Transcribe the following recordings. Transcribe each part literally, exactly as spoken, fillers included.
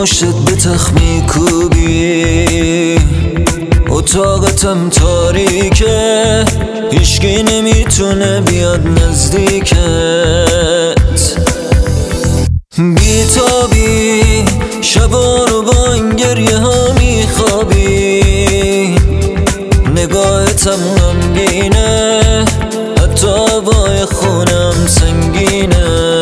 پشتت به تخت میکوبی، اتاقتم تاریکه، هیچکی نمیتونه بیاد نزدیکت. بیتابی شبا رو با این گریه ها میخوابی، نگاهتم غمگینه، حتی هوای خونم سنگینه.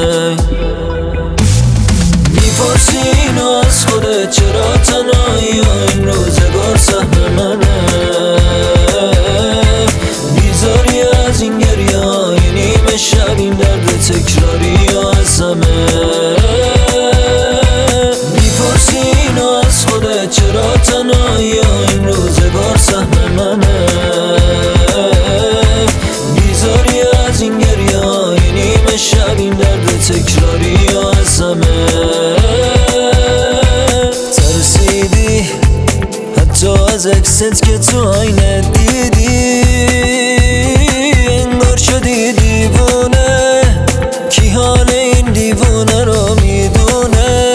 میپرسی اینو از خودت چرا تنهایی و این روزگار سهم منه، بیزاری از این گریه های نیمه شب، این درد تکراری یا از همه. میپرسی اینو از خودت چرا تنهایی و این روزگار سهم منه، بیزاری از این گریه های نیمه شب، این درد تکراری یا از همه. ترسیدی حتی از عکست که تو آینه دیدی، انگار شدی دیوونه، کی حال این دیوونه رو میدونه.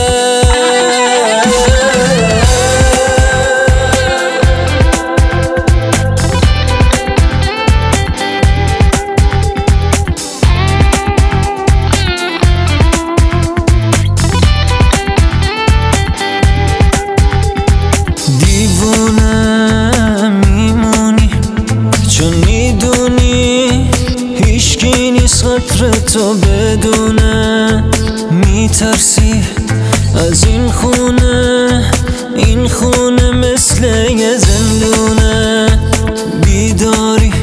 دیوونه میمونی چون میدونی هیچکی نیست قدر تو بدونه. میترسی از این خونه، این خونه مثل یه زندونه. بیداری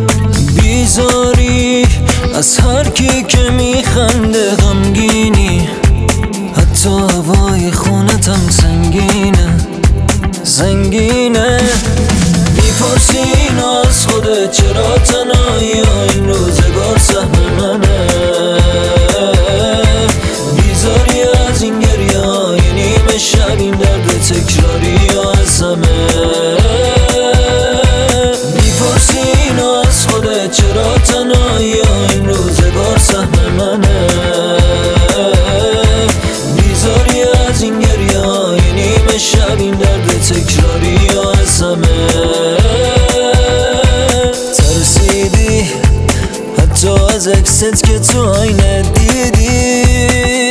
بیزاری از هر کی که میخنده غمگینی، حتی هوای خونتم سنگینه سنگینه. میپرسی اینو از خودت چرا تنهایی و این روزگار سهم منه، بیزاری از این گریه های نیمه شب، این درد تکراری یا از همه. میپرسی اینو از خودت چرا تنهایی و این روزگار سهم منه، بیزاری از این گریه های نیمه شب، این درد تکراری یا از همه. ترسیدی حتی از عکست که تو آینه دیدی،